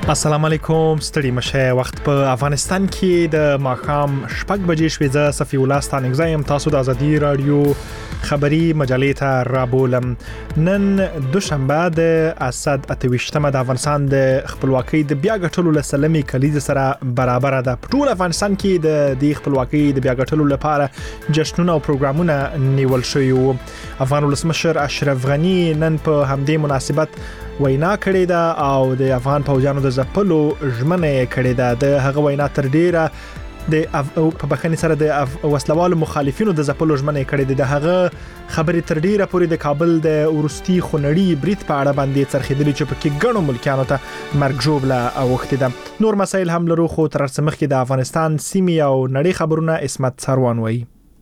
السلام علیکم ستړي مشه وخت په افغانستان کې د ماښام 6 بجې شوې ز صفي الله ستانګزایم تاسو د ازادي رادیو خبری مجلې ته رابولم نن دوشنبه د اسد 28مه د افغانستان د خپلواکۍ د بیا غټلو لسلمي کلیز سره برابر ده په ټول افغانستان کې د خپلواکۍ د بیا غټلو لپاره جشنونه او پروګرامونه نیول شوي وو افغان ولسمشر اشرف غنی نن په همدې مناسبت وینا کړې ده او د افغان پوځیانو د ځپلو ژمنه کړې ده د هغه وینا تر ډیره د په بخښنې سره د وسلوالو مخالفینو د ځپلو ژمنه کړې ده د هغه خبرې تر ډیره پورې د کابل د ورستي خونړي برید په اړه باندې څرخېدلې چې پکې ګڼو ملکیانو ته مرګ ژوبله اوښتې ده نور مسایل هم لرو خو تر څه مخکې د افغانستان سیمې او نړۍ خبرونه اسمت سروان وایي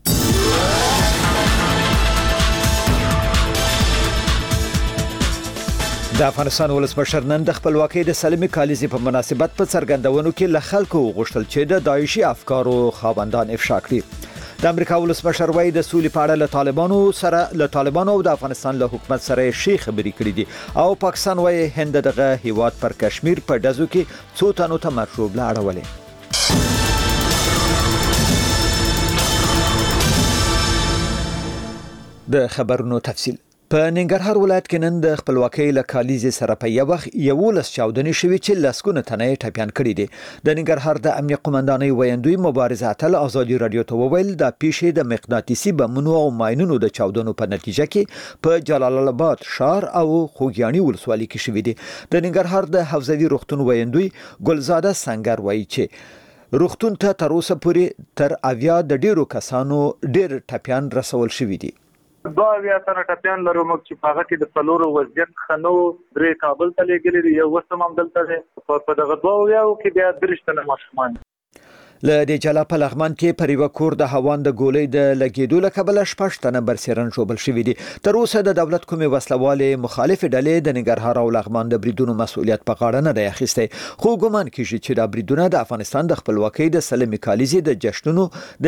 د افغانستان ولسمشر نن د خپلواکۍ د سلمي کالیزې په مناسبت په څرګندونو کې له خلکو غوښتل چې د داعشي افکارو خاوندان افشا کړي د امریکا ولسمشر وايي د سولې په اړه له طالبانو او د افغانستان له حکومت سره شي خبرې کړې دي او پاکستان وايي هند دغه هیواد پر کشمیر په دزو کې څو تنو ته مرشوب لاړولې د خبرونو تفصیل په ننګرهار ولایت کې نن د خپلواکۍ له کالیزې سره په یو وخت 11 چاودنې شوې چې لسګونه تنه ټپيان کړي دي د ننګرهار د امنیت قومندانۍ ویاندوی مبارزه اتل ازادي رادیو ته وویل د پیښې د مقناطیسي بمونو او ماینونو د چاودنو په نتیجه کې په جلال آباد شهر او خوګیاڼي ولسوالۍ کې شوې دي د ننګرهار د حوزوي روغتون ویاندوی ګلزاده سنگر وایي چې روغتون ته تر اوسه پورې تر اویا د ډیرو کسانو ډیر ټپيان رسول شوي دي دا بیا تر ټپيان لرو موږ چې په هغه کې د فلورو وضعیت خنو درې کابل ته لګلې یو وسم هم دلته په دغه دوه یو کې بیا درشتنه ماشومان له دې جلا په لغمان کې پر یو کور د هوان د ګولۍ د لګیدو لکبل شپږ تنه برسرن شوبل شوې دي تر اوسه د دولت کومې وسلواله مخالف ډلې د ننګرهار او لغمان د بریدونو مسؤلیت په غاړه نه دی اخیسته خو ګومان کیږي چې د بریدونو د افغانستان د خپلواکۍ د سلمي کالیزې د جشنونو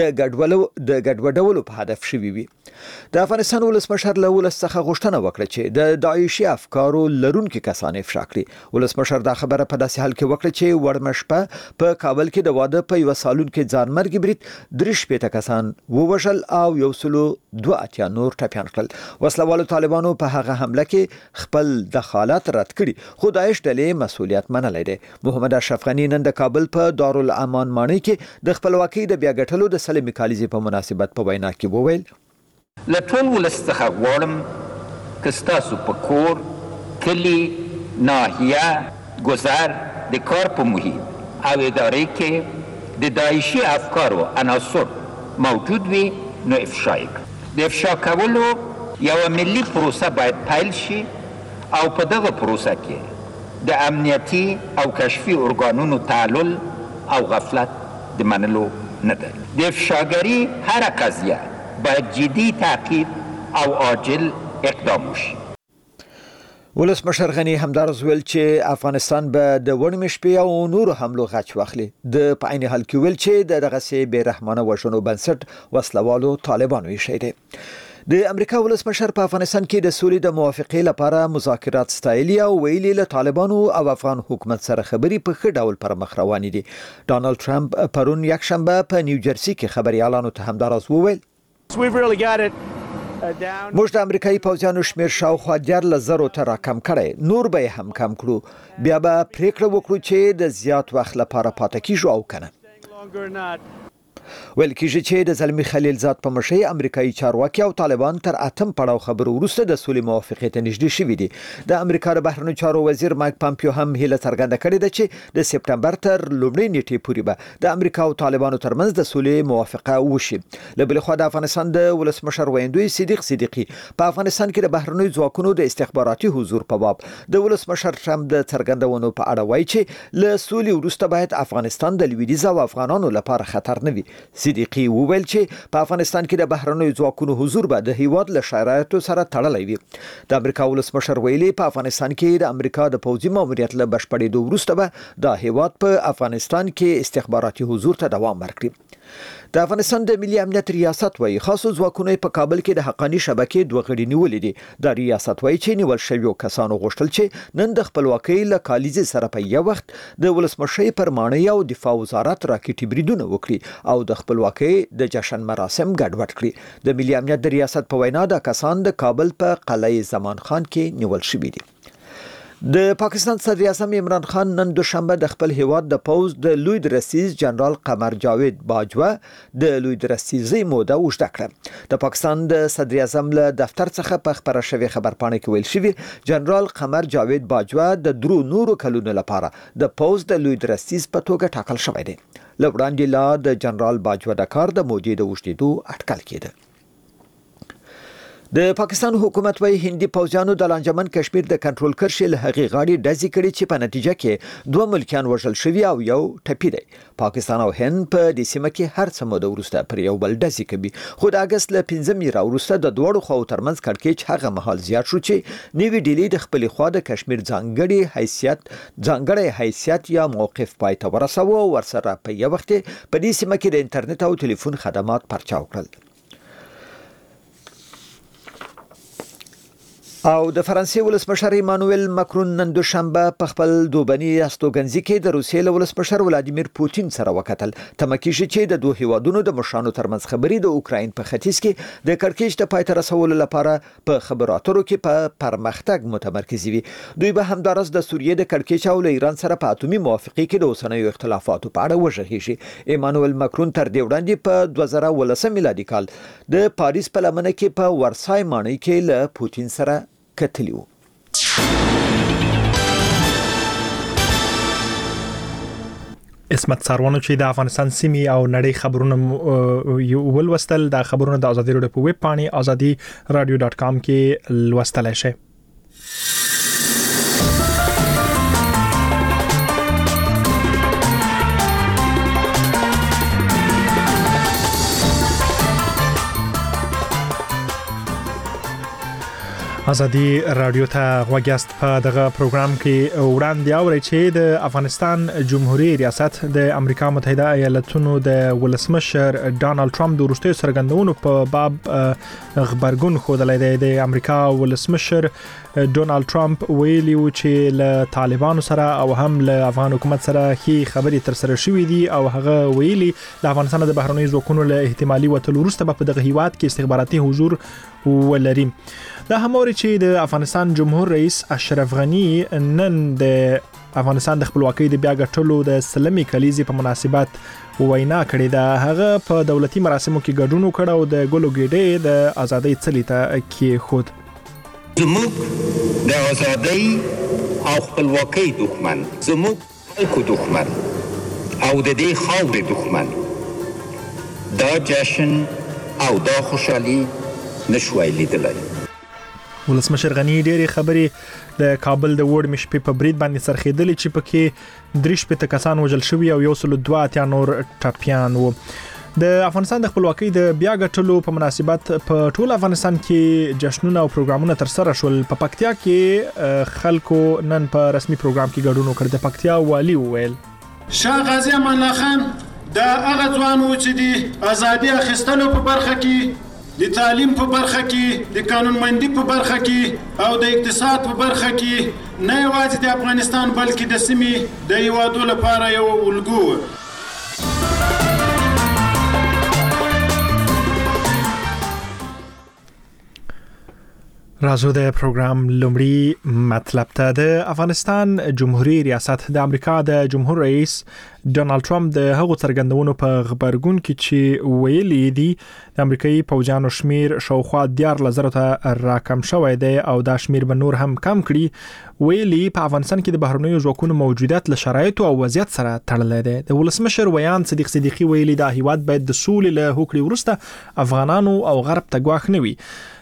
د ګډوډولو په هدف شوي وي د افغانستان ولسمشر له ولس څخه غوښتنه وکړه چې د داعشي افکارو لرونکو کسان افشا کړي ولسمشر دا خبره په داسې حال کې وکړه چې ورمشپه په کابل کې د واده په سالون کې ځانمرګي برید درش پېته کسان ووژل او 102 نور ټپيان کړل وسلوالو طالبانو په هغه حمله کې خپل دخالت رد کړي خو داعش ډلې مسؤلیت منلی دی محمد اشرف غنی نن د کابل په دارالامان ماڼۍ کې د خپلواکۍ د بیا ګټلو د سلمي کالیزې په مناسبت په وینا کې وویل لټول ولسته غواړم که ستاسو په کور کلی ناحیه گذر د کار په محیط او ادارې کې د داعشي افکارو عناصر موجود وي نو افشا د افشا کولو یو ملي پروسه باید پیل شي او په دغه پروسه کې د امنیتي او کشفي ارګانونو تعلل او غفلت د منلو نه ده د افشاګری هر قضیه باید جدي تعقیب او عاجل اقدام وشي ولسمشر غنی همدارز ویل چې افغانستان به د وړمې شپې او نور حملو غچ واخلي د په عین حال کې ویل چې دغه سي بیرحمانه وژنو بنسټ وسلوالو طالبانو یې شهید د امریکا ولسمشر په افغانستان کې د سولې د موافقې لپاره مذاکرات ستایلي او ویلي له طالبانو او افغان حکومت سره خبري په ښه ډول پر مخ روان دي ډانلډ ټرمپ پرون یکشنبه په نیوجرسي کې خبريالانو ته همدارز وویل موږ د امریکایي پوځیانو شمیر شاوخوا 10,000 ته راکم کړی نور به هم کم کړو بیا به پریکړه وکړو چې د زیات وخت لپاره پاتې کیږو او کنه ویل کیږي چې د زلمی خلیل زاد په مشرۍ امریکایي چارواکي او طالبان تر اتم پړاو خبرو وروسته د سولې موافقې ته نږدې شوي دي د امریکا د بهرنیو چارو وزیر مایک پامپیو هم هیله څرګنده کړې ده چې د سپټمبر تر لومړۍ نیټې پورې به د امریکا او طالبانو ترمنځ د سولې موافقه وشي له بل خوا د افغانستان د ولسمشر ویاندوی صدیق صدیقی په افغانستان کې د بهرنیو ځواکونو د استخباراتي حضور په باب د ولسمشر ټرمپ د څرګندونو په اړه وایي چې له سولې وروسته باید افغانستان د لویدیځ او افغانانو لپاره خطر نه وي صدیقي وویل چې په افغانستان کې د بهرنیو ځواکونو حضور به د هیواد له شرایطو سره تړلی وي. د امریکا ولسمشر ویلي په افغانستان کې د امریکا د پوځي ماموریت له بشپړېدو وروسته به د هیواد په افغانستان کې استخباراتي حضور ته دوام ورکړي. د افغانستان د ملي امنیت ریاست وایي خاصو ځواکونو په کابل کې د حقاني شبکې دوه غړي نیولې دي. د ریاست وایي چې نیول شویو کسانو غوښتل چې نن د خپلواکۍ له کالیزې سره په یو وخت د ولسمشر پر مانۍ او دفاع وزارت راکټي بریدونه وکړي او د خپلواکۍ د جشن مراسم ګډوډ کړي. د ملي امنیت د ریاست په وینا د کسان د کابل په قلعه زمان خان کې نیول شوي دي. د پاکستان صدر اعظم عمران خان نن دوشنبه د خپل هیواد د پوز د لوی درستیز جنرال قمر جاوید باجوه د لوی درستیزي موده وشته کړه. د پاکستان د صدر اعظم له دفتر څخه په خبره شوی خبرپاڼه کې ویل شوی جنرال قمر جاوید باجوه د درو نورو کلونو لپاره د پوز د لوی درستیز په توګه ټاکل شوی دی. لوړاندې لا د جنرال باجوه د کار د موجې د وشتېدو اټکل کېده. د پاکستان حکومت وايي هندي پوځیانو د لانجمن کشمیر د کنټرول کرښې له هغې غاړې ډزې کړې چې په نتیجه کې 2 ملکیان وژل شوي او یو ټپي دی. پاکستان او هند په دې سیمه کې هر څه موده وروسته پر یو بل ډزې کوي. خو د اگست له 15 میرا وروسته د دوړو خو ترمنځ کړکېچ هغه مهال زیات شو چې نوی ډیلی د خپل خوا د کشمیر ځانګړی حیثیت یا موقف پای ته ورساوه او ورسره په یو وخت په دې سیمه کې د انټرنیټ او ټلیفون خدمات پرچاو کړل. او د فرانسې ولسمشر ایمانوئل ماکرون نن دوشنبه په خپل دوبني استوګنځي کې د روسیې له ولسمشر ولادیمیر پوتین سره وکتل. تمه کیږي چې د دوه هیوادونو د مشرانو ترمنځ خبرې د اوکراین په ختیځ کې د کړکېچ د پای ته رسولو لپاره په خبرو اترو کې په پرمختګ متمرکز وي. دوی به همدارس د سوریې د کړکېچ او ایران سره په اتومي موافقه کې د اوسنیو اختلافاتو په اړه وژغېږي. ایمانوئل ماکرون تر دې وړاندې په 2019 میلادي کال د پاریس په لمنه کې په ورسای ماڼۍ کې له پوتین سره کتلیو. اسمت ساروانو چې د افغانستان سیمې او نړۍ خبرونه ولوستل. د خبرونه د ازادي راډیو په ویب پاڼې azadi.radio.com کې لوستلای شئ. ازادي رادیو ته غوږیاست. په دغه پروګرام کې وړاندې اورئ چې د افغانستان جمهوریت ریاست د امریکا متحده ایالاتونو د ولسمشر ډانلډ ټرمپ د وروستیو څرګندونو په باب خبرګون ښودلی دی. د امریکا ولسمشر ډونالد ټرمپ ویلي و چې له طالبانو سره او هم له افغان حکومت سره ښې خبرې ترسره شوې دي او هغه ویلي له افغانستان د بهرنیو ځواکونو له احتمالي وتلو وروسته به په دغه هیواد کې استخباراتي حضور ولري. دا هموري چې د افغانستان جمهور رئیس اشرف غنی نن د افغانستان د خپلواکۍ د بیا ګټلو د سلمي کلیزې په مناسبت وینا کړې ده. هغه په دولتي مراسمو کې ګډون وکړ او د ګلو ګېډې د ازادۍ څلي ته کېښود. زموږ د ازادۍ او خپلواکۍ دښمن، زموږ خلکو دښمن او د دې خاورې دښمن دا جشن او دا خوشحالي نشوای لیدلی. ولسمشر غنی ډېرې خبرې د کابل د وړ شپې په برید باندې سرخېدلې چې پکې 3 کسان وژل شوي او 102 نور ټپیان وو. د افغانستان د خپلواکۍ د بیا ګټلو په مناسبت په ټول افغانستان کې جشنونه او پروګرامونه ترسره شول. په پکتیا کې خلکو نن په رسمي پروګرام کې ګډون وکړ. د پکتیا والي وویل شاه غازي امان الله خان د هغه ځوان و چې د ازادي اخیستلو په برخه کې، د تعلیم په برخه کې، د قانونمندي په برخه کې او د اقتصاد په برخه کې نه یوازې د افغانستان بلکې د سیمې د هیوادو لپاره یو الګو و. رازو د پروګرام لومړی مطلب ته. د افغانستان جمهوریت ریاست د امریکا د جمهور رئیس ډونالډ ټرمپ د هغو څرګندونو په خبرګون کې چې ویلي دي د امریکایي پوځیانو شمیر شاوخوا 14,000 ته راکم شوی دی او دا شمیر به نور هم کم کړي. ویلي په افغانستان کې د بهرنیو ځواکونو موجودیت له شرایطو او وضعیت سره تړلی دی. د ولسمشر ویان صدیق صدیقي ویلي دا هیواد باید د سولې له هوکړې وروسته افغانانو او غرب ته ګواښ نه وي.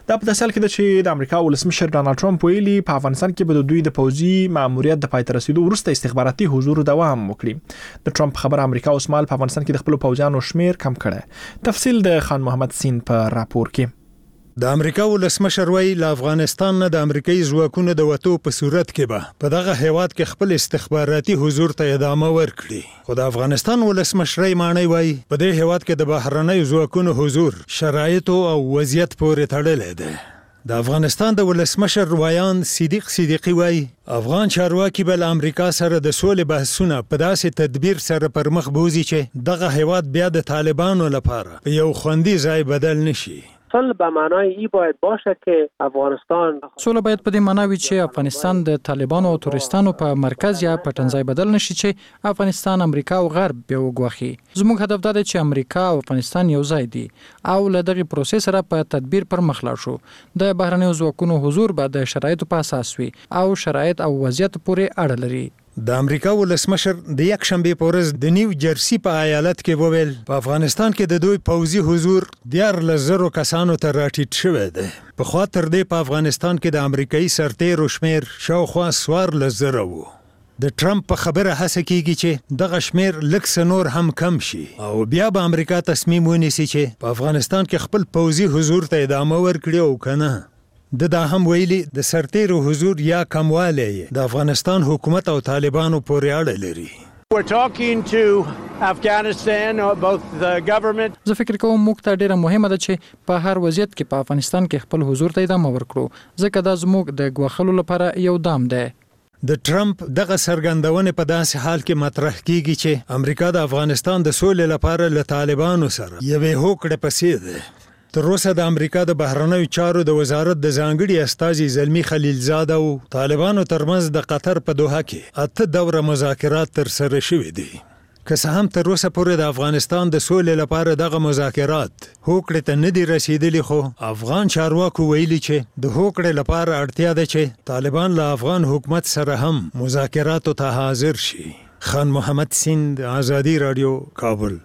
دا په داسې حال کې چې د امریکا ولسمشر ډانلډ ټرمپ ویلي په افغانستان کې به د دوی د پوځي ماموریت د پای ته رسیدو وروسته استخباراتي حضور دوام وکړي. د ټرمپ خبره امریکا اوس مهال په افغانستان کې د خپل پوځیانو شمیر کم کړي. تفصیل د خان محمد سین په راپور کې. د امریکا ولسمشر وایي له افغانستان نه د امریکایي ځواکونو د وټو په صورت کې به په دغه هیواد کې خپل استخباراتي حضور ته ادامه ورکړي. خو د افغانستان ولسمشر مانی وایي په دې هیواد کې د بهرنیو ځواکونو حضور شرایطو او وضعیت پورې تړلی دی. د افغانستان د ولسمشر وایان صدیقی وایي افغان چارواکي به له امریکا سره د سولې بحثونه په داسې تدبیر سره پر مخ بوزي چې دغه هیواد بیا د طالبانو لپاره په یو خوندي ځای بدل نشي. صلح به معنای ای باید باشه که افغانستان صلح باید په دې معنی وي چې افغانستان د طالبانو او تروریستانو په مرکز یا په ټنځای بدل نشي چې افغانستان امریکا او غرب به وګواخي. زموږ هدف دا دی چې امریکا او افغانستان یو ځای دي او له دغه پروسې سره په تدبیر پر مخ لاړ شو. د بهرنیو ځواکونو حضور به د شرایطو په اساس وي او شرایط او وضعیت پورې اړه لري. د امریکا ولسمشر د یک شنبه په ورځ د نیو جرسی په ایالت کې وویل په افغانستان کې د دوی پوځي حضور 14,000 کسانو ته راټیټ شوی دی. په خوا تر دې په افغانستان کې د امریکایي سرتیرو شمیر شاوخوا 14,000 وو. د ټرمپ په خبره هڅه کیږي چې دغه شمیر لږ نور هم کم شي او بیا به امریکا تصمیم ونیسي چې په افغانستان کې خپل پوځي حضور ته ادامه ورکړي او کنه. دا هم ویلي د سرتیرو حضور یا کموالی د افغانستان حکومت او طالبانو پورې اړه لري. We're talking to Afghanistan, both the government. زه فکر کوم موږ ته ډیره مهمه ده چې په هر وضعیت کې په افغانستان کې خپل حضور ته ادامه ورکړو ځکه دا زموږ د ګواښلو لپاره یو دام دی. د ټرمپ دغه څرګندونې په داسې حال کې مطرح کیږي چې امریکا د افغانستان د سولې لپاره له طالبانو سره یوې هوکړې پسې ده. تر اوسه د امریکا د بهرنیو چارو د وزارت د ځانګړي استازي زلمی خلیلزاده او طالبانو ترمنځ د قطر په دوحه کې 8 دوره مذاکرات تر سره شوي دي. که څه هم تر اوسه پورې د افغانستان د سولې لپاره دغه مذاکرات هوکړې ته نه دي رسیدلي خو افغان چارواکو ویلي چې د هوکړې لپاره اړتیا ده چې طالبان له افغان حکومت سره هم مذاکراتو ته حاضر شي. خان محمد سیند، آزادی رادیو، کابل.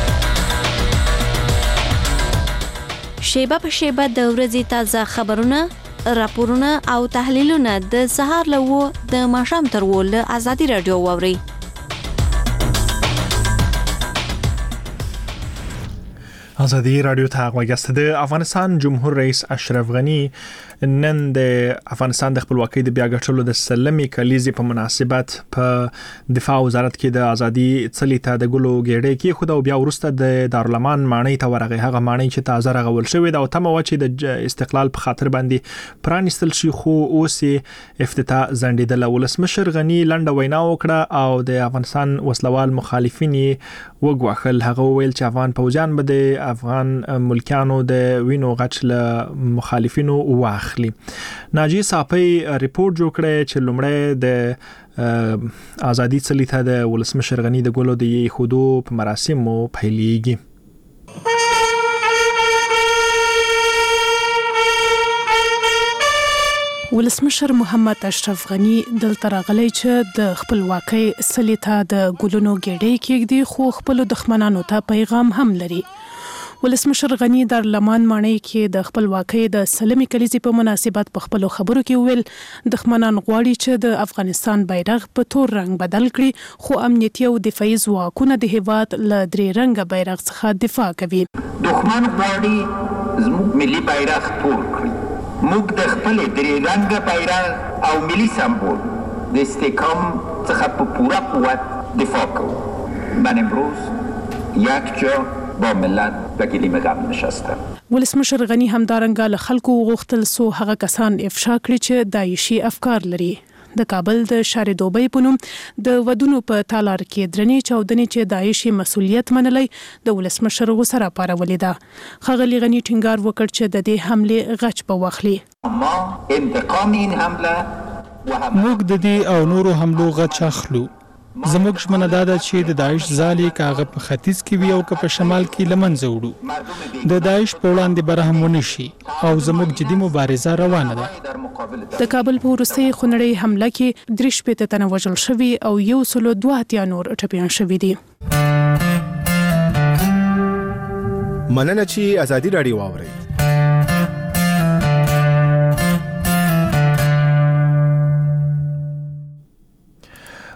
شیبه په شیبه د ورځې تازه خبرونه، راپورونه او تحلیلونه د سهار له د ماښام تر له آزادی رادیو واوري. آزادی رادیو ته غوږ د افغانستان جمهور رئیس اشرف غنی نن د افغانستان د خپلواکۍ د بیا ګټلو د سلمې کلیزې په مناسبت په دفاع وزارت کې د ازادي څلي ته د ګلو ګېډې کې خو دا بیا ورسته د دارالمان ماڼۍ ته ورغی. هغه ماڼۍ چې تازه رغول شوې ده او تمه و چې د استقلال په خاطر باندې پرانیستل شي خو اوس افتتاح ځنډېدل. ولسمشر غنی لنډه وینا وکړه او د افغانستان وسلوال مخالفین وګواښل. هغه ویل چې افغان پوځیان به د افغان ملکیانو د وینو غچ له مخالفینو واخلي. ناجی صافی ریپورت جوړ کړی چې لومړی د آزادی څلي ته د ولسمشر غنی د ګلو د خودو په مراسمو پیلېږي. ولسمشر محمد اشرف غنی دلته راغلی چې د خپلواکۍ څلي ته د ګلونو ګېډې کېږدي خو خپل دښمنانو ته پیغام هم لري. ولسمشر غنی در لمان ماڼۍ کې د خپلواکۍ د سلمې کلیزې په مناسبت په خپلو خبرو کې ویل دښمنان غواړي چې د افغانستان بیرغ په تور رنګ بدل کړي خو امنیتي او دفاعي ځواکونه د هیواد له درې رنګه بیرغ څخه دفاع کوي. دښمن غواړي زموږ ملي بیرغ تور کړي. موږ د خپل درې رنګه بیرغ او ملي سمبول د استحکام څخه په پوره قوت دفاع کوو. من امروز یک جا با ملت و گلیم غم نشستم. ولسمشر غنی همدارنګه له خلکو غوښتل سو هغه کسان افشا کړي چې داعشي افکار لري. د کابل د شار دوبۍ په نوم د ودونو په تالار کې درنې چاودنې چې داعشي مسؤلیت منلی د ولسمشر غوسه راپارولې ده. ښاغلي غنی ټینګار وکړ چې د دې حمله غچ به واخلي. ما انتقام این حمله موږ د دې او نورو حملو غچ اخلو. زموږ ژمنه دا ده چې د داعش ځالې کاغه په ختیځ کې وي او که په شمال کې لمنځه وړو. د داعش په وړاندې برهم ونه شي او زموږ جدي مبارزه روانه ده. د کابل په وروستۍ خونړۍ حمله کې 3 تنه وژل شوي او 102 نور ټپیان شوي دي. مننه چې آزادي رادیو واوري.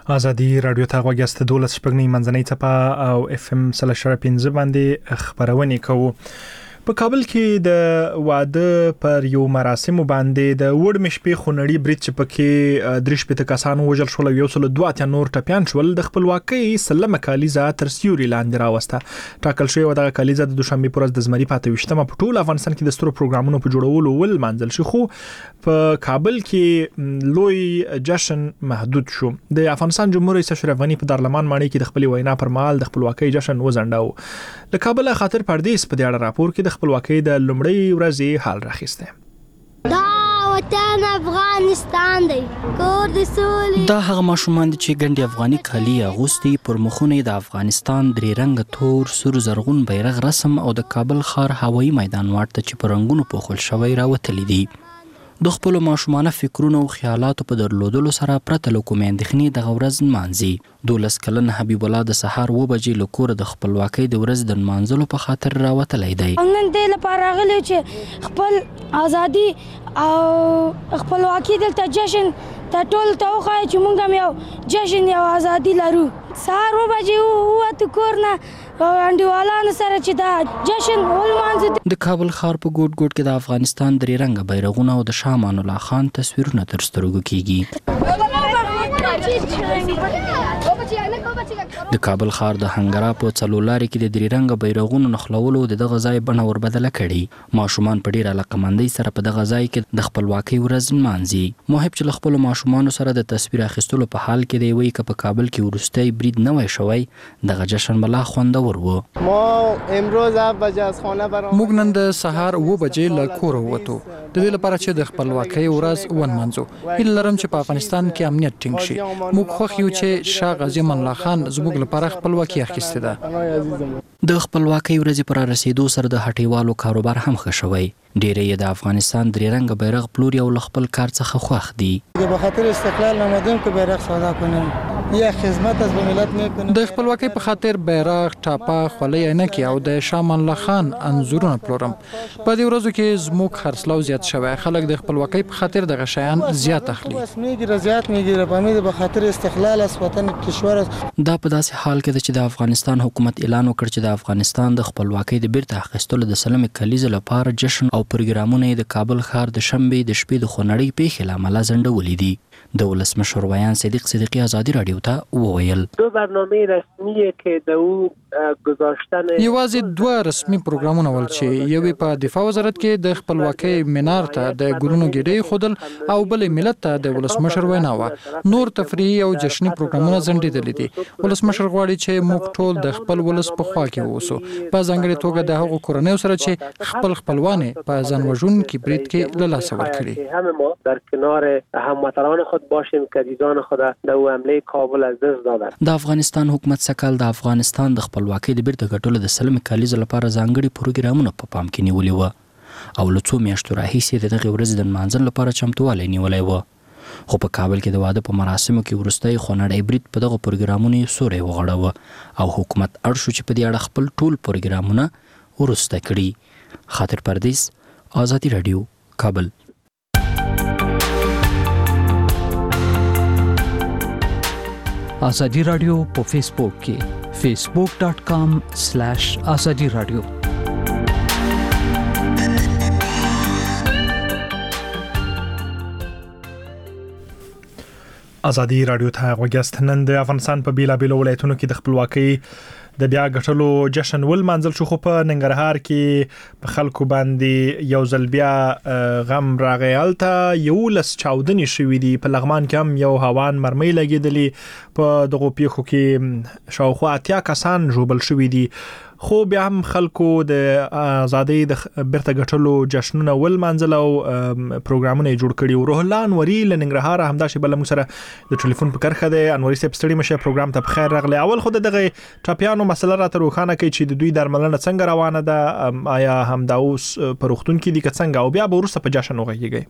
ازادي رادیو ته غوښتل 12 شپږنی منځنۍ چپه او اف ام 3.15 باندې خبرونه کوو. په کابل کې د واده پر یو مراسم باندې د وړ مشپې خونړی برید چې پکې درش په کسانو وژل شول یو سل دوه نور ټپيان شول د خپلواکۍ سلمه کالیزه تر سیوري لاندې راوسته. ټاکل شوی و د کالیزه د دوشنبه پر ورځ د زمري پاتې وشتمه په ټول افغانستان کې د سترو پروګرامونو په جوړولو ول منځل شو خو په کابل کې لوی جشن محدود شو. د افغانستان جمهور رئیس اشرف غنی په دارلمان ماڼۍ کې د خپل وینا پر مهال د خپلواکۍ جشن وزنډاو. د کابل خاطر پردیس په دې اړه راپور کې د خپلواکۍ د لومړۍ ورځې حال راخسته. دا وطن افغانستان دی کور د سولې. دا هغه ماشومان چې ګنډي افغاني کالي اغوستي پر مخونه د افغانستان درې رنګ تور سور زرغون بیرغ رسم او د کابل ښار هوایي میدان ورته چې په رنگونو پوښل شوی راوتلی دي. د خپل ماشومانه فکرونو او خیالاتو په درلودلو سره پرته له کومې اندېښنې د ورځ نمانځي. 12 کلن حبیب الله د سهار 2 بجې له کوره د خپلواکۍ د ورځ د نمانځلو په خاطر راوتلی دی. نن دې لپاره راغلی چې خپل ازادي او خپلواکۍ دلته جشن ته ټول ته وښایو چې موږ هم یو جشن یو ازادي لرو. سهار 2 بجې ووتو کور نه انډیوالانو سره چې دا جشن ولمانځو. د کابل ښار په ګوټ ګوټ کې د افغانستان درې رنګه بیرغونه او د شاه امان الله خان تصویرونه تر سترګو کیږي. د کابل ښار د هنګرا په څلولاري کې د درې رنګه بیرغونو نخلولو د دغه ځای بڼه وربدله کړي. ماشومان په ډیر علاقمندۍ سره په دغه ځای کې د خپلواکۍ ورځ نمانځي. محب چې له خپلو ماشومانو سره د تصویر اخیستلو په حال کې دی وایي که په کابل کې وروستی برید نه وای شوی دغه جشن به لا خوندور و. ما امروز 7 بجې از خانه برآمدیم. موږ نن د سهار 2 بجې له کوره ووتو د دې لپاره چې د خپلواکۍ ورځ ونمانځو. هیله لرم چې په افغانستان کې امنیت ټینګ شي. موږ خوښ یو چې شاه غازي امان الله خان زموږ لپاره خپلواکي اخیستې ده. د خپلواکۍ ورځې پر رسیدو سره د هټیوالو کاروبار هم ښه شوی. ډېری د افغانستان درې رنګه بیرغ پلوري او له خپل کار څخه خوښ دي. به خاطر استقلال آمدیم که بیرغ سودا کنیم یا خدمت از به ملت میکنیم. د خپلواکۍ په خاطر بیرغ، ټاپه، خولۍ، عینکې او د شاه امان الله خان انځورونه پلورم. په دې ورځو کې زموږ خرڅلاو زیات شوی. خلک د خپلواکۍ په خاطر دغه شیان زیات اخلي. میگیره زیات میگیره په امید به خاطر استقلال از وطن کشور. دا په داسې حال کې چې د افغانستان حکومت اعلان وکړ چې د افغانستان د خپلواکۍ د بیرته اخیستلو د سلمې کلیزې لپاره جشن او پروګرامونه د کابل ښار د شنبې د شپې د خونړۍ پیښې له امله ځنډولي دي. د ولسمشر ویان صدیق صدیقی ازادي رادیو ته وویل دو برنامه رسمیه که د او گذاشتن یوازې دوه رسمي پروګرامونه ول چې یو په دفاع وزارت کې د خپلواکۍ منار ته د ګلونو ګېډۍ خودل او بل ملت ته د ولسمشر وینا و. نور تفریحي او جشني پروګرامونه ځنډېدلي دي. ولسمشر غواړي چې موږ ټول د خپل ولس په خوا کې اوسو، په ځانګړې توګه د هغو کورنیو سره چې خپل خپلوان په ځان وژونکي برید کې له لاسه ورکړي. همه ما در کنار هموطنان خود باشیم که دیدان خود در او حمله کابل از دست دادند. د افغانستان حکومت سکل د افغانستان د خپلواکۍ د بیرته ګټلو د سلمې کلیزې لپاره ځانګړي پروګرامونه په پام کې نیولي وو او له څو میاشتو راهیسې د دغې ورځې د نمانځلو لپاره چمتووالی نیولی و. خو په کابل کې د واده په مراسمو کې وروستی خونړی برید په دغه پروګرامونو یې سوری وغوړاوه او حکومت اړ شو چې په دې اړه خپل ټول پروګرامونه وروسته کړي. خاطر پردیس، آزادي رادیو، کابل. آزادی رادیو په فیسبوک کې facebook.com/azadi radio. ازادي رادیو ته غوښتل نن د افغانستان په بیلابیلو ولایتونو کې د خپلواکۍ د بیا غټلو جشن ول منځل شو. خو په ننګرهار کې په خلکو باندې یو ځل بیا غم راغی. الته یو لس چاودنې شوې دي. په لغمان کې هم یو هوان مرمۍ لګېدلې. په دغه پیښو کې شاوخوا 80 کسان ژوبل شوي دي. خو بیا هم خلکو د آزادۍ د بیرته غټلو جشنونه ول منځل او پروګرامونه جوړ کړي. روح الله انوري له ننګرهار همدا شی بل موږ سره د ټلیفون په کرخه دی. انوري صاحب ستړي مشه پروګرام ته بخیر راغلی. اول خو دغه ټاپیانو مسله راته روښانه کوي چې د دوی درملنه څنګه روانه ده، آیا همدا اوس په روغتون کې دي که څنګه، او بیا به وروسته په جشن وغږیږي؟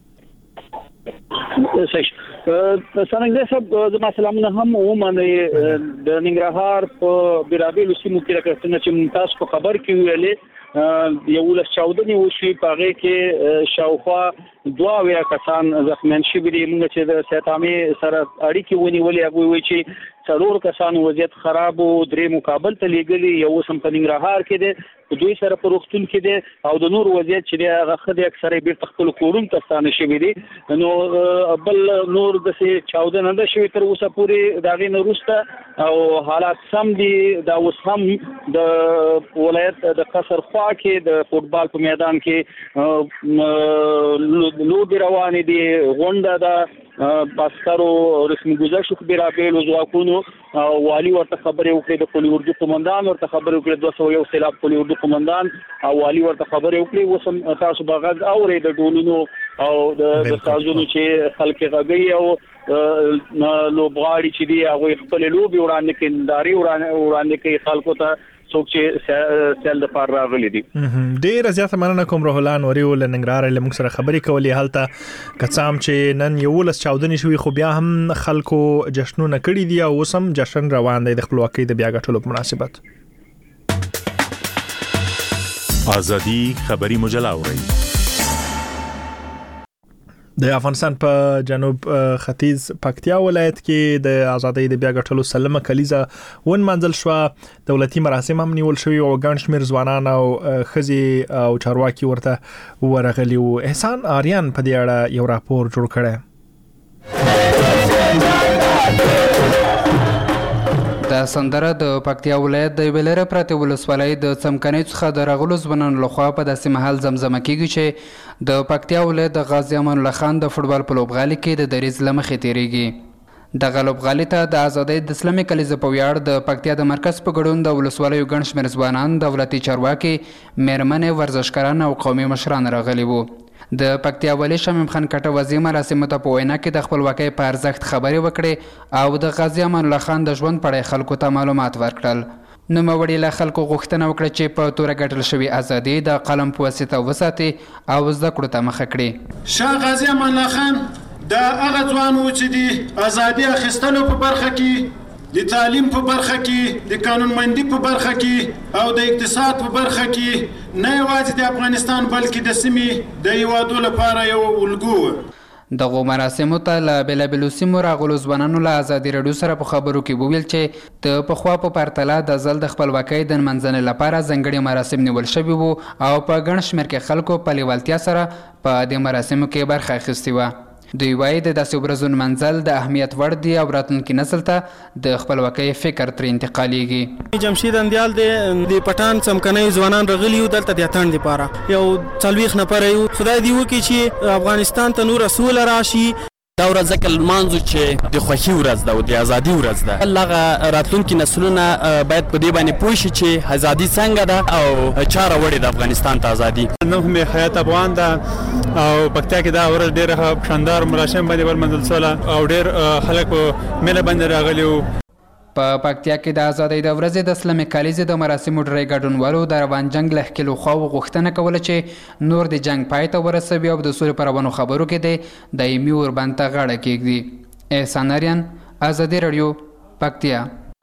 څنګه صاحب زما سلامونه هم ومنئ. د ننګرهار په بیلابیلو سیمو کې راکړنه چې تاسو په خبر کې ویلې یو لس چاودنې وشي، په هغه کې شاوخوا دوه کسان زخمیان شوي دي. موږ چې د سیتامې سره اړیکې ونیولې هغوی وایي چې 4 کسانو وضعیت خراب و، 3 مقابل ته لیږلي، یو سم په ننګرهار کې دی، دوی سره په روغتون کې دی او د نور وضعیت چې دی هغه ښه دی، اکثره بیرته خپلو کورونو ته ستانه شوي دي. نو بل نور داسې چاوده نه ده شوې تر اوسه پورې د هغې نه وروسته او حالات سم دي. دا اوس هم د ولایت د قصر خوا کې د فوټبال په میدان کې لوبې روانې دي، غونډه ده، عسکرو رسمي ګذشت په بیلابیلو ځواکونو والي ورته خبرې وکړې، د پولي اردو قمندان ورته خبرې وکړې، 201 سیلاب پولي اردو قمندان او والي ورته خبرې وکړې. اوس هم تاسو به غږ اورئ د ډولونو او د سازونو چې خلک غږوي او لوبغاړي چې دي هغوی خپلې لوبې وړاندې کوي، نندارې وړاندې کوي خلکو ته، څوک چې سیل د پار راغلي دي. ډېره زیاته مننه کوم روح الله نوري ول ننګرهار له موږ سره خبرې کولې. هلته کڅام چې نن 11 چاودنې شوې خو بیا هم خلکو جشنونه کړي دي او اوس هم جشن روان دی د خپلواکۍ د بیا ګټلو په مناسبت. آزادی خبری مجله اورئ. د افغانستان په جنوب ختیځ پکتیا ولایت کې د ازادۍ د بیا ګټلو سلمه کلیزه ونمانځل شوه. دولتي مراسم هم نیول شوي او ګڼ شمېر ځوانان او ښځې او چارواکي ورته ورغلي وو. احسان آریان په دې اړه یو راپور جوړ کړی. دا سندره د پکتیا ولایت د ویلره پرته ولسوالۍ د څمکنۍ څخه د راغلو ځوانانو لخوا په داسې مهال زمزمه کیږي چې د پکتیا ولایت د غازی امان الله خان د فوټبال په لوبغالي کې د دریز له مخې تیریږي. دغه لوبغالي ته د ازادۍ د اسلامي کلیزې په ویاړ د پکتیا د مرکز په ګډون د ولسوالیو ګڼ شمېر ځوانان، دولتي چارواکي، میرمنې، ورزشکاران او قومي مشران راغلي وو. د پکتیا والي شمیم خان کټوازی مراسمو ته په وینا کې د خپلواکۍ په ارزښت خبرې وکړې او د غازی امان الله خان د ژوند په اړه خلکو ته معلومات ورکړل. نوموړي له خلکو غوښتنه وکړه چې په توره ګټل شوې ازادي د قلم په واسطه وساتي او زده کړو ته مخه کړي. شاه غازی امان الله خان دا هغه ځوان و چې د ازادي اخیستلو په برخه کې، د تعلیم په برخه کې، د قانونمندي په برخه کې او د اقتصاد په برخه کې نه یوازې د افغانستان بلکې د سیمې د هیوادو لپاره یو الګو و. دغو مراسمو ته له بېلابېلو سیمو راغلو ځوانانو له ازادي راډیو سره په خبرو کې وویل چې د پخوا په پرتله د ځل د خپلواکۍ د نمانځنې لپاره ځانګړي مراسم نیول شوي وو او په ګڼ شمېر کې خلکو په لیوالتیا سره په دې مراسمو کې برخه اخیستې وه. دوی وایي د داسې ورځو نمانځل د اهمیت وړ دي او راتلونکي نسل ته د خپلواکۍ فکر ترې انتقالیږي. جمشید اندیال د پټان څمکنۍ ځوانان راغلي یو دلته د اتڼ دپاره یو 40 نفره یو. خدای دې وکړي چې افغانستان ته نوره سوله راشي. دا ورځ ځکه لمانځو چې د خوښي ورځ ده او د ازادي ورځ ده. هغه راتلونکي نسلونه باید په دې باندې پوه شي چې ازادي څنګه ده او چا راوړې ده افغانستان ته ازادي. نن هم حیات افغان ده او پکتیا کې دا ورځ ډېره شاندار مراسم باندې ولمانځل شوله او ډېر خلک په میله باندې راغلي وو. په پکتیا کې د ازادۍ د ورځې د اسلامي کلیزې د مراسمو ډېری ګډونوالو د روان جنګ له ښکېلو خواوو غوښتنه کوله چې نور د جنګ پای ته ورسوي او د سولې په روانو خبرو کې د دایمي اوربند ته غاړه کېږدي. احسان آریان، ازادي راډیو، پکتیا.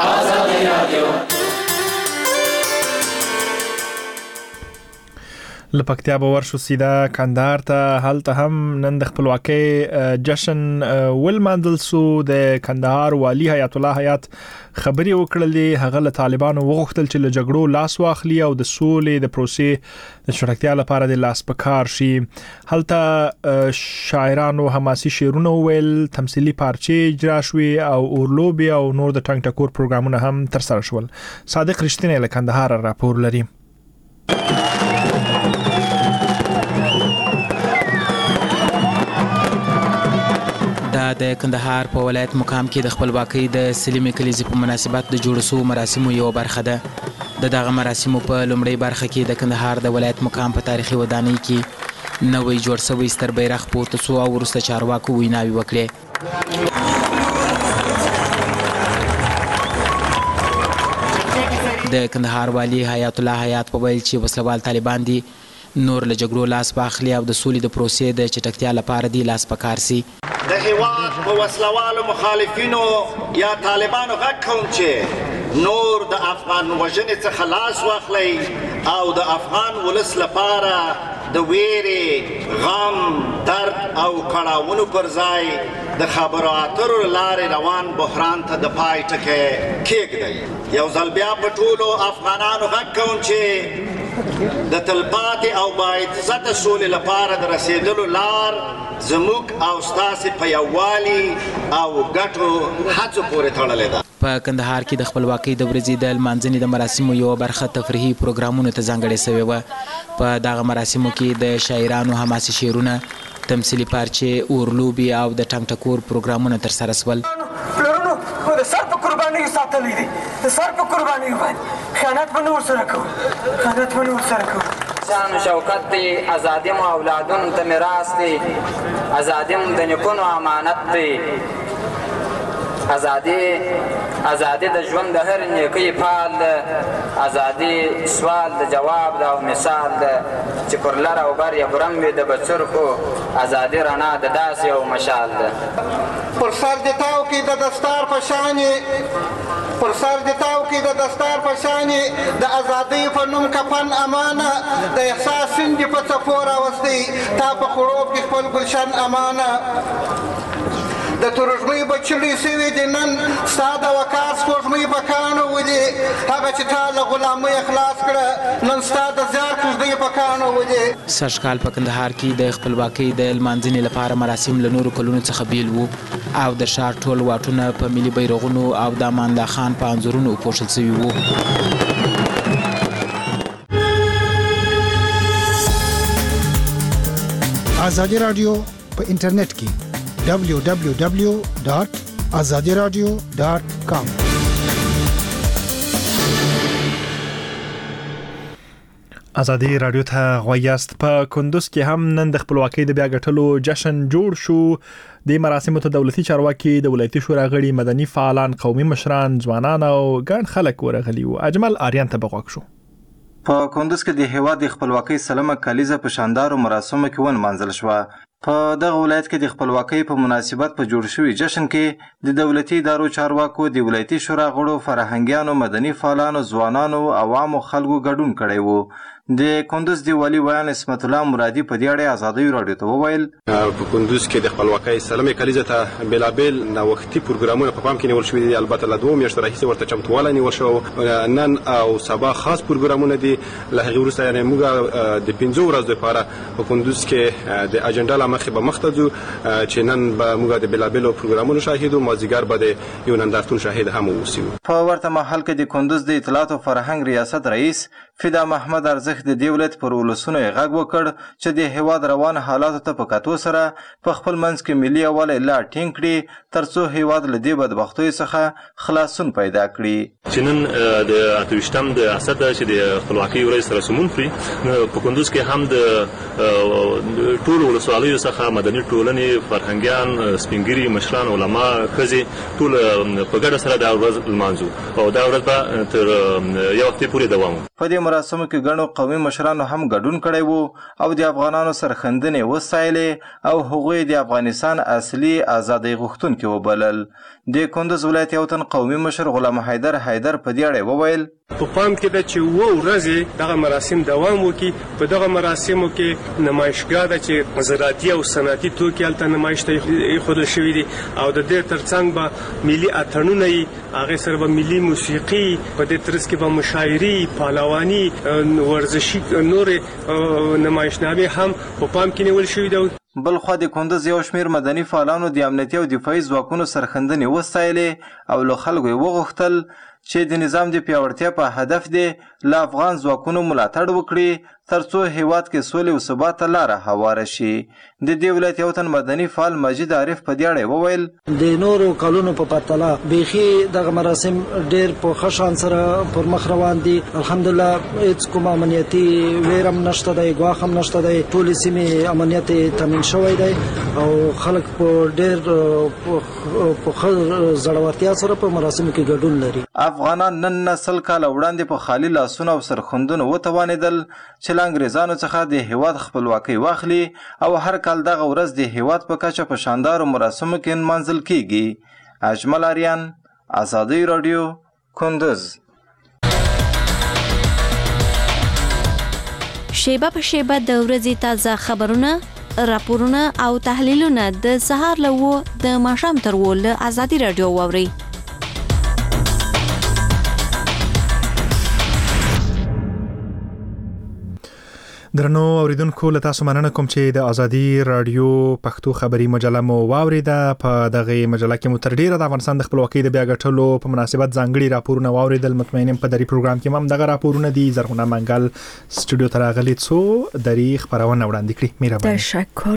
له پکتیا به ورشو سیده کندهار ته. هلته هم نن د خپلواکۍ جشن ولمانځل سو. د کندهار والي حیات الله حیات خبرې وکړلې. هغه له طالبانو وغوښتل چې له جګړو لاس واخلي او د سولې د پروسې د چټکتیا لپاره د لاس په کار شي. هلته شاعرانو حماسي شعرونه وویل، تمثیلي پارچې اجرا شوې او اورلوبې او نور د ټنګ ټکور پروګرامونه هم ترسره شول. صادق رښتینی له کندهار راپور لري. دا د کندهار په ولایت مقام کې د خپلواکۍ د سلمې کلیزې په مناسبت د جوړ شوو مراسمو یو برخه ده. د دغه مراسمو په لومړۍ برخه کې د کندهار د ولایت مقام په تاریخي ودانۍ کې نوی جوړ شوی ستر بیرغ پورته شو او وروسته چارواکو ویناوې وکړې. د کندهار والي حیات الله حیات په ویل چې وسلوال طالبان دي نور له جګړو لاس واخلي او د سولې د پروسې د چټکتیا لپاره دی لاس په کار سي. د هیواد په وسلوالو مخالفینو یا طالبانو غږ کوم چې نور د افغان وژنې څخه لاس واخلئ او د افغان ولس لپاره د ویرې غم درد او کړاوونو پر ځای د خبرو اترو لارې روان بحران ته د پای ټکی کېږدئ. یو ځل بیا په ټولو افغانانو غږ کوم چې د تلپاتې او باعزته سولې لپاره د رسېدلو لار زموږ او ستاسې په یووالي او ګټو هڅو پورې تړلې ده. په کندهار کې د خپلواکۍ د ورځې د لمانځنې د مراسمو یو برخه تفریحي پروګرامونو ته ځانګړې شوې وه. په دغه مراسمو کې د شاعرانو حماسي شعرونه، تمثیلي پارچې، اورلوبې او د ټنګ ټکور پروګرامونه ترسره شول. پلرونو خو د سر په قربانیو ساتلی دی، د سر په قربانیو باندې خیانت به نه ورسره کوو، خیانت به نه ورسره کوو. شان و شوکت دی، ازادي مو اولادونو ته میراث دی، ازادي مو د نیکونو امانت دی. ازادي د ژوند د هر نیکۍ پال ده، ازادي سوال د جواب ده او مثال ده چې پر لر او بر یې برم وي د بڅرخو، ازادي رڼا د داسې یو مشال ده. پر سر د تاو کې د دستار په شانې، پر سر د تاو کې د دستار په شانې د ازادۍ په نوم کفن امانه، د احساس سیند په څپو راوستی تا په خړوب کې خپل ګلشن امانه. د ترژمۍ بچړې سوي دي نن ستا د وقار سپوږمۍ په کاڼو ولي، هغه چې تا له غلامۍ خلاص کړه نن ستا د زیار کوژدۍ په کاڼو ولي. سږکال په کندهار کې د خپلواکۍ د لمانځنې لپاره مراسم له نورو کلونو څخه بیل وو او د ښار ټول واټونه په ملي بیرغونو او د امان الله خان په انځورونو وپوښل شوي وو. ازادي راډیو په انټرنیټ کې www.azadiradio.com. ازادي راډیو ته غویاست. په کندوز کې هم نن د خپلواکۍ د بیا ګټلو جشن جوړ شو. د مراسمو ته دولتي چارواکي، د ولایتي شورا غړي، مدني فعالان، قومي مشران، ځوانان او ګڼ خلک ورغلي وو. اجمل آریان ته بغوښ شو. په کندوز کې د هیواد د خپلواکۍ سلمه کلیزه په شاندارو مراسمو کې ونمانځل شوه. په دغه ولایت کې د خپلواکۍ په مناسبت په جوړ شوي جشن کې د دولتي ادارو چارواکو، د ولایتي شورا غړو، فرهنګیانو، مدني فعالانو، ځوانانو، عوامو خلکو ګډون کړی وو. د کندوز د والي ویان اسمت الله مرادي په دې اړه ازادي راډیو ته وویل: په کندوز کې د خپلواکۍ سلمې کلیزه ته بېلابېل نوښتي پروګرامونه په پام کې نیول شوي دي. البته له 2 میاشتو راهیسې ورته چمتووالی نیول شوی. نن او سبا خاص پروګرامونه دي. له هغې وروسته یعنې موږ د 5 ورځو لپاره په کندوز کې د اجنډا له مخې به مخته ځو چې نن به موږ د بېلابېلو پروګرامونو شاهد وو. مازدیګر به د یو نندارتون شاهد هم واوسو. په ورته مهال کې د کندوز د اطلاعات او فرهنګ ریاست رئیس فدا محمد ارزښت د دې ولایت پر ولسونو یې غږ وکړ چې د هیواد روان حالاتو ته په کتو سره په خپل منځ کې ملي یووالی لا ټینګ کړي ترڅو هیواد له دې بدبختیو څخه خلاصون پیدا کړي. چې نن د 28م د اسد چې د خپلواکۍ ورځ سره سمون خوري، په کندوز کې هم د ټولو ولسوالیو څخه مدني ټولنې، فرهنګیان، سپینګیري، مشران، علما، ښځې ټول په ګډه سره دا ورځ لمانځو او دا ورځ به تر یو وخت پورې دوام وکړي. په دې مراسمو کې ګڼو قومي مشرانو هم ګډون کړی وو او د افغانانو سرښندنې وستایلې او هغوی د افغانستان اصلي ازادۍ غوښتونکي وبلل. د کندوز ولایت یو تن قومي مشر غلام حیدر په دې اړه وویل: په پام کې ده چې 2 ورځې دغه مراسم دوام وکړي. په دغه مراسمو کې نمایشګاه ده چې زراعتي او صنعتي توکي هلته نمایش ته ایښودل شوي دي او د دې ترڅنګ به ملي اتڼونه وي، هغې سره به ملي موسیقي، په دې ترڅ کې به مشاعري، پهلواني، ورزشي نورې نمایشنامې هم په پام کې نیول شوي دي. بلخوا د کندوز یو شمېر مدني فعالانو د امنیتي او دفاعي ځواکونو سرښندنې وستایلې او له خلکو یې وغوښتل چې د نظام د پیاوړتیا په هدف دی له افغان ځواکونو ملاتړ وکړي ترڅو هیواد کې سولې او ثبات ته لاره هواره شي. د دې ولایت یو تن مدني فعال مجید عارف په دې اړه وویل: د نورو کلونو په پرتله بیخي دغه مراسم ډېر په ښه شان سره پر مخ روان دي. الحمدلله هېڅ کوم امنیتي ویر هم نشته دی، ګواښ هم نشته دی. ټولې سیمې امنیت تامین شوی دی او خلک په ډېر په ښه زړورتیا سره په مراسمو کې ګډون لري. افغانان نن نسل کاله وړاندې په خالي لاسونو او سرښندنو وتوانېدل چې له انګریزانو څخه د هیواد خپلواکۍ واخلي او هر کال دغه ورځ د هیواد په کچه په شاندارو مراسمو کې نمانځل کیږي. اجمل آریان، ازادي راډیو، کندوز. شیبه په شیبه د ورځې تازه خبرونه، راپورونه او تحلیلونه د سهار له 9 د ماښام تر 10 له آزادي رادیو واورئ. درنو اوریدونکو له تاسو مننه کوم چې د ازادي رادیو پښتو خبري مجله مو واوریده. په دغه مجله کې مو تر ډیره د افغانستان د خپلواکۍ د بیا ګټلو په مناسبت ځانګړي راپورونه واوریدل. مطمئنم په دری پروګرام کې هم دغه راپورونه دي. زرغونه منګل سټوډیو ته راغلي څو دری خبرونه وړاندې کړي. مهرباني. تشکر.